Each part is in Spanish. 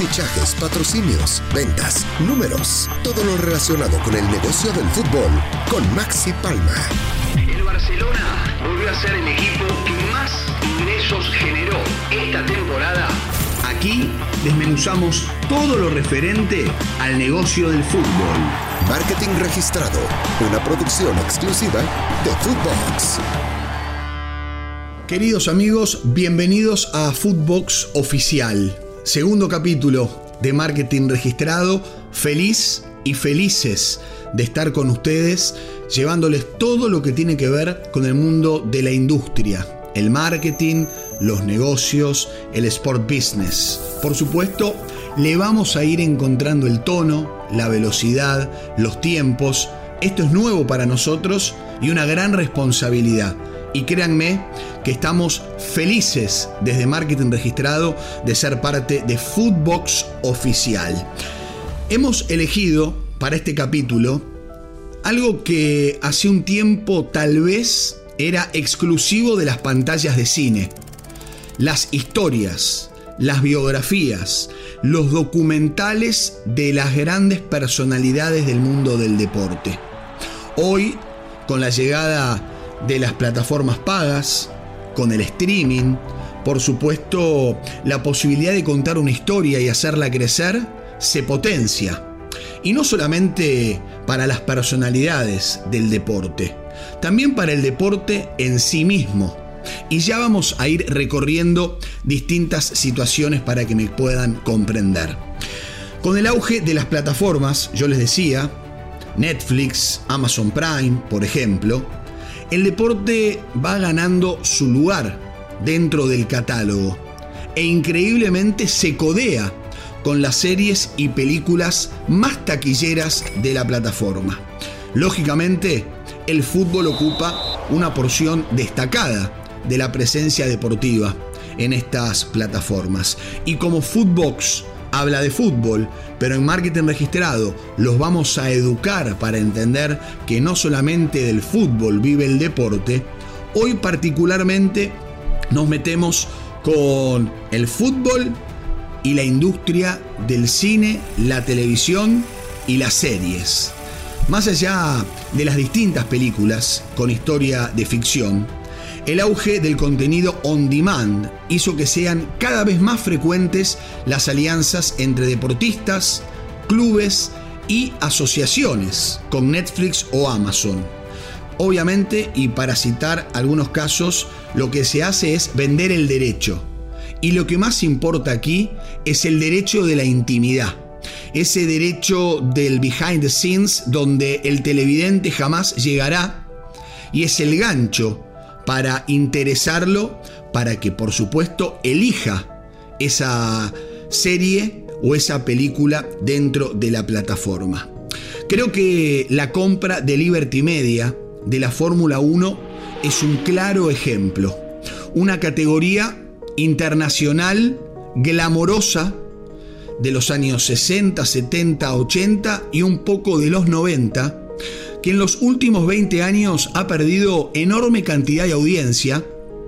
fichajes, patrocinios, ventas, números, todo lo relacionado con el negocio del fútbol con Maxi Palma. El Barcelona volvió a ser el equipo que más ingresos generó esta temporada. Aquí desmenuzamos todo lo referente al negocio del fútbol. Marketing Registrado, una producción exclusiva de Footbox. Queridos amigos, bienvenidos a Footbox Oficial. Segundo capítulo de Marketing Registrado. Feliz y felices de estar con ustedes, llevándoles todo lo que tiene que ver con el mundo de la industria, el marketing, los negocios, el sport business. Por supuesto, le vamos a ir encontrando el tono, la velocidad, los tiempos. Esto es nuevo para nosotros y una gran responsabilidad. Y créanme que estamos felices desde Marketing Registrado de ser parte de Footbox Oficial. Hemos elegido para este capítulo algo que hace un tiempo tal vez era exclusivo de las pantallas de cine. Las historias, las biografías, los documentales de las grandes personalidades del mundo del deporte. Hoy, con la llegada de las plataformas pagas, con el streaming, por supuesto, la posibilidad de contar una historia y hacerla crecer se potencia. Y no solamente para las personalidades del deporte, también para el deporte en sí mismo. Y ya vamos a ir recorriendo distintas situaciones para que me puedan comprender. Con el auge de las plataformas, yo les decía, Netflix, Amazon Prime, por ejemplo, el deporte va ganando su lugar dentro del catálogo e increíblemente se codea con las series y películas más taquilleras de la plataforma. Lógicamente, el fútbol ocupa una porción destacada de la presencia deportiva en estas plataformas. Y como Footbox habla de fútbol, pero en Marketing Registrado los vamos a educar para entender que no solamente del fútbol vive el deporte, hoy particularmente nos metemos con el fútbol y la industria del cine, la televisión y las series. Más allá de las distintas películas con historia de ficción, el auge del contenido on demand hizo que sean cada vez más frecuentes las alianzas entre deportistas, clubes y asociaciones con Netflix o Amazon. Obviamente, y para citar algunos casos, lo que se hace es vender el derecho. Y lo que más importa aquí es el derecho de la intimidad. Ese derecho del behind the scenes donde el televidente jamás llegará y es el gancho para interesarlo, para que por supuesto elija esa serie o esa película dentro de la plataforma. Creo que la compra de Liberty Media de la Fórmula 1 es un claro ejemplo. Una categoría internacional glamorosa de los años 60, 70, 80 y un poco de los 90, que en los últimos 20 años ha perdido enorme cantidad de audiencia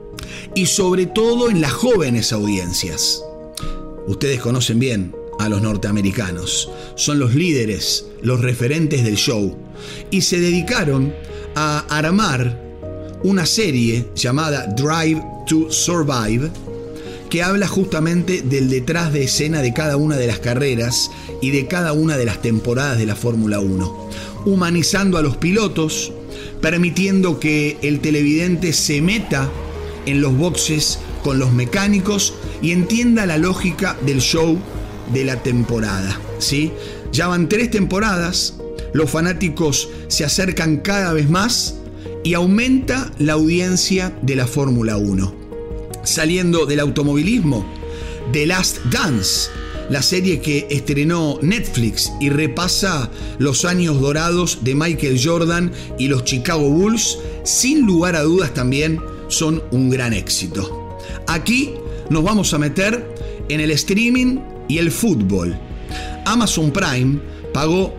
y sobre todo en las jóvenes audiencias. Ustedes conocen bien a los norteamericanos, son los líderes, los referentes del show y se dedicaron a armar una serie llamada Drive to Survive que habla justamente del detrás de escena de cada una de las carreras y de cada una de las temporadas de la Fórmula 1, humanizando a los pilotos, permitiendo que el televidente se meta en los boxes con los mecánicos y entienda la lógica del show de la temporada, ¿sí? Ya van 3 temporadas, los fanáticos se acercan cada vez más y aumenta la audiencia de la Fórmula 1. Saliendo del automovilismo, The Last Dance, la serie que estrenó Netflix y repasa los años dorados de Michael Jordan y los Chicago Bulls, sin lugar a dudas también son un gran éxito. Aquí nos vamos a meter en el streaming y el fútbol. Amazon Prime pagó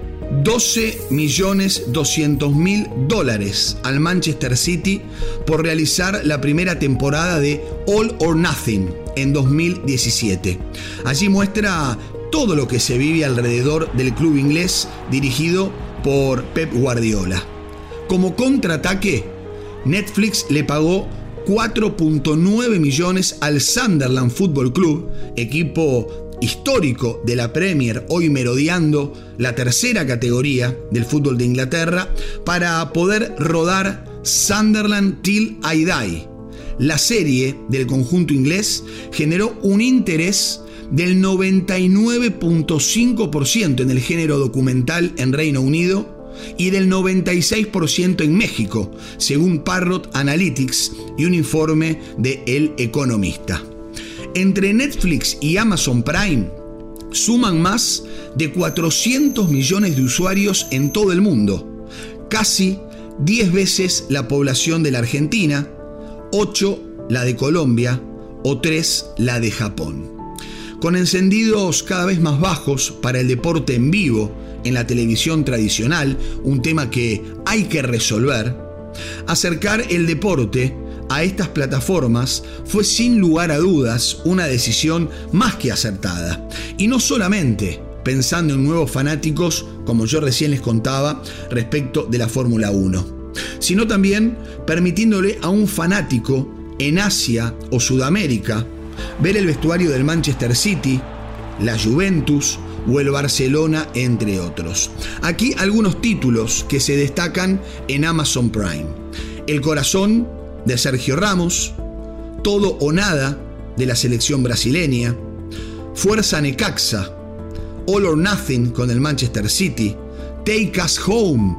$12.200.000 al Manchester City por realizar la primera temporada de All or Nothing en 2017. Allí muestra todo lo que se vive alrededor del club inglés dirigido por Pep Guardiola. Como contraataque, Netflix le pagó 4.9 millones al Sunderland Football Club, equipo histórico de la Premier, hoy merodeando la tercera categoría del fútbol de Inglaterra, para poder rodar Sunderland Till I Die. La serie del conjunto inglés generó un interés del 99.5% en el género documental en Reino Unido y del 96% en México, según Parrot Analytics y un informe de El Economista. Entre Netflix y Amazon Prime suman más de 400 millones de usuarios en todo el mundo, casi 10 veces la población de la Argentina, 8 la de Colombia o 3 la de Japón. Con encendidos cada vez más bajos para el deporte en vivo en la televisión tradicional, un tema que hay que resolver, acercar el deporte a estas plataformas fue sin lugar a dudas una decisión más que acertada. Y no solamente pensando en nuevos fanáticos, como yo recién les contaba respecto de la Fórmula 1, sino también permitiéndole a un fanático en Asia o Sudamérica ver el vestuario del Manchester City, la Juventus o el Barcelona, entre otros. Aquí algunos títulos que se destacan en Amazon Prime: El corazón de Sergio Ramos, Todo o nada de la selección brasileña, Fuerza Necaxa, All or Nothing con el Manchester City, Take Us Home,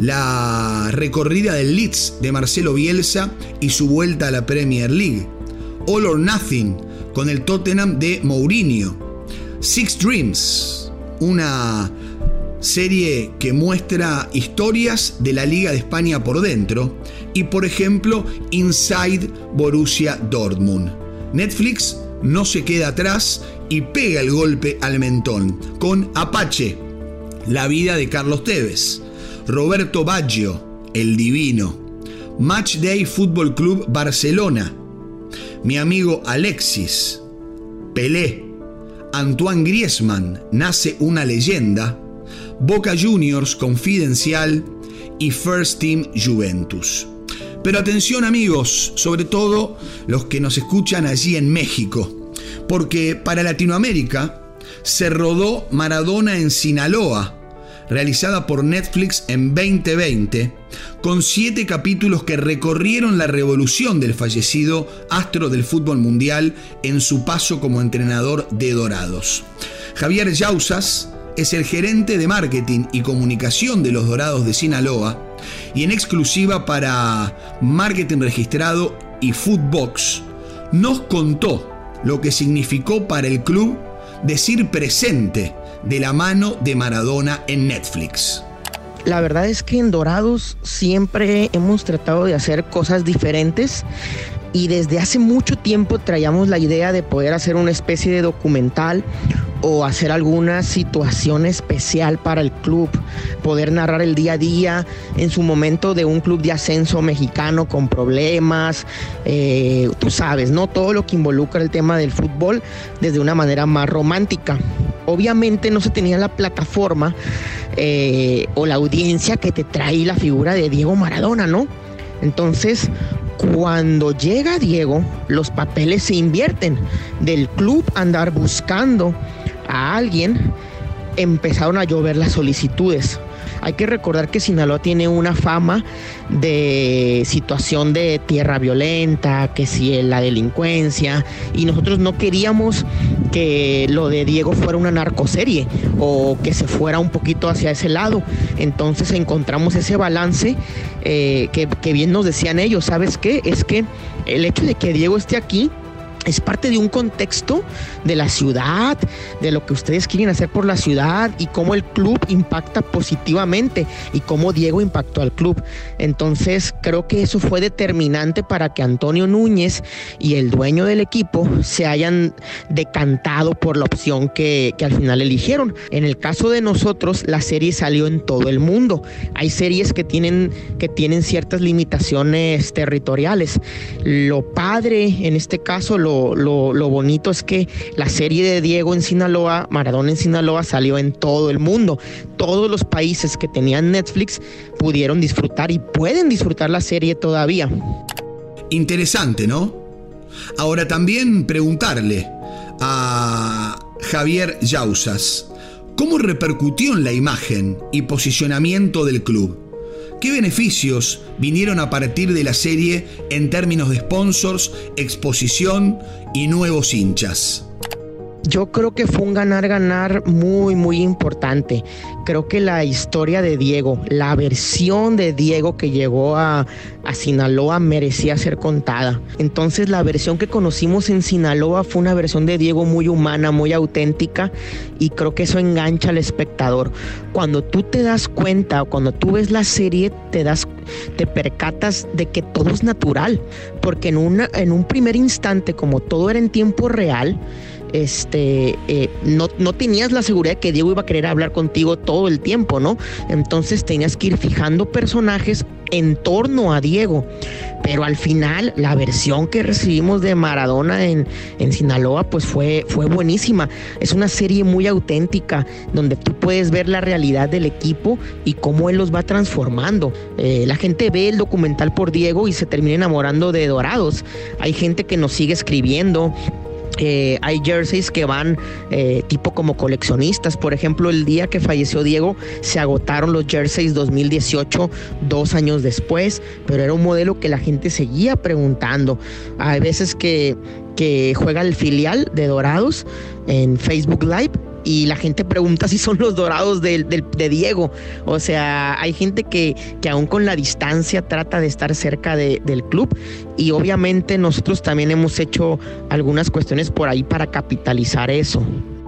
la recorrida del Leeds de Marcelo Bielsa y su vuelta a la Premier League, All or Nothing con el Tottenham de Mourinho, Six Dreams, una serie que muestra historias de la Liga de España por dentro, y por ejemplo Inside Borussia Dortmund. Netflix no se queda atrás y pega el golpe al mentón con Apache, la vida de Carlos Tevez, Roberto Baggio, el divino, Match Day Fútbol Club Barcelona, Mi amigo Alexis, Pelé, Antoine Griezmann, Nace una leyenda, Boca Juniors Confidencial y First Team Juventus. Pero atención amigos, sobre todo los que nos escuchan allí en México, porque para Latinoamérica se rodó Maradona en Sinaloa, realizada por Netflix en 2020, con 7 capítulos que recorrieron la revolución del fallecido astro del fútbol mundial en su paso como entrenador de Dorados. Javier Yauzas es el gerente de marketing y comunicación de los Dorados de Sinaloa, y en exclusiva para Marketing Registrado y Footbox nos contó lo que significó para el club decir presente de la mano de Maradona en Netflix. La verdad es que en Dorados siempre hemos tratado de hacer cosas diferentes y desde hace mucho tiempo traíamos la idea de poder hacer una especie de documental o hacer alguna situación especial para el club, poder narrar el día a día en su momento de un club de ascenso mexicano con problemas, tú sabes, ¿no? Todo lo que involucra el tema del fútbol desde una manera más romántica. Obviamente no se tenía la plataforma o la audiencia que te trae la figura de Diego Maradona, ¿no? Entonces, cuando llega Diego, los papeles se invierten. Del club andar buscando a alguien, empezaron a llover las solicitudes. Hay que recordar que Sinaloa tiene una fama de situación de tierra violenta, que si la delincuencia, y nosotros no queríamos que lo de Diego fuera una narcoserie o que se fuera un poquito hacia ese lado. Entonces encontramos ese balance que bien nos decían ellos. ¿Sabes qué? Es que el hecho de que Diego esté aquí es parte de un contexto de la ciudad, de lo que ustedes quieren hacer por la ciudad y cómo el club impacta positivamente y cómo Diego impactó al club. Entonces creo que eso fue determinante para que Antonio Núñez y el dueño del equipo se hayan decantado por la opción que al final eligieron. En el caso de nosotros, la serie salió en todo el mundo. Hay series que tienen ciertas limitaciones territoriales. Lo padre, en este caso, lo lo bonito es que la serie de Diego en Sinaloa, Maradona en Sinaloa, salió en todo el mundo. Todos los países que tenían Netflix pudieron disfrutar y pueden disfrutar la serie todavía. Interesante, ¿no? Ahora también preguntarle a Javier Yauzas, ¿cómo repercutió en la imagen y posicionamiento del club? ¿Qué beneficios vinieron a partir de la serie en términos de sponsors, exposición y nuevos hinchas? Yo creo que fue un ganar-ganar muy, muy importante. Creo que la historia de Diego, la versión de Diego que llegó a Sinaloa merecía ser contada. Entonces la versión que conocimos en Sinaloa fue una versión de Diego muy humana, muy auténtica, y creo que eso engancha al espectador. Cuando tú te das cuenta o cuando tú ves la serie, te percatas de que todo es natural, porque en un primer instante, como todo era en tiempo real, no tenías la seguridad de que Diego iba a querer hablar contigo todo el tiempo, ¿no? Entonces tenías que ir fijando personajes en torno a Diego. Pero al final, la versión que recibimos de Maradona en Sinaloa, pues fue buenísima. Es una serie muy auténtica, donde tú puedes ver la realidad del equipo y cómo él los va transformando. La gente ve el documental por Diego y se termina enamorando de Dorados. Hay gente que nos sigue escribiendo. Hay jerseys que van tipo como coleccionistas. Por ejemplo, el día que falleció Diego se agotaron los jerseys 2018, 2 años después, pero era un modelo que la gente seguía preguntando. Hay veces que juega el filial de Dorados en Facebook Live y la gente pregunta si son los Dorados de Diego. O sea, hay gente que aún con la distancia trata de estar cerca del club, y obviamente nosotros también hemos hecho algunas cuestiones por ahí para capitalizar eso.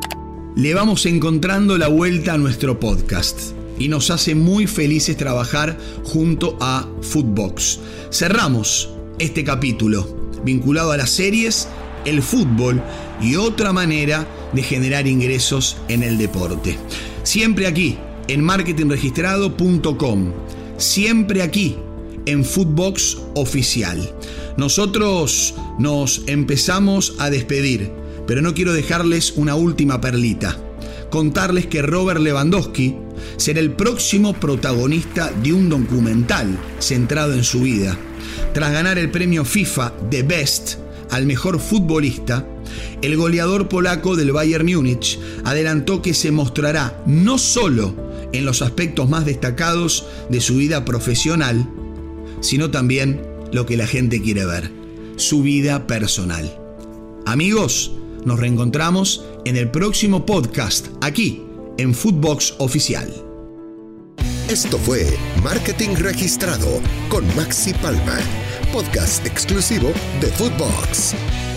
Le vamos encontrando la vuelta a nuestro podcast y nos hace muy felices trabajar junto a Footbox. Cerramos este capítulo vinculado a las series, el fútbol y otra manera de generar ingresos en el deporte. Siempre aquí en marketingregistrado.com, siempre aquí en Footbox Oficial. Nosotros nos empezamos a despedir, pero no quiero dejarles una última perlita. Contarles que Robert Lewandowski será el próximo protagonista de un documental centrado en su vida. Tras ganar el premio FIFA The Best al mejor futbolista, el goleador polaco del Bayern Múnich adelantó que se mostrará no solo en los aspectos más destacados de su vida profesional, sino también lo que la gente quiere ver, su vida personal. Amigos, nos reencontramos en el próximo podcast aquí en Footbox Oficial. Esto fue Marketing Registrado con Maxi Palma, podcast exclusivo de Footbox.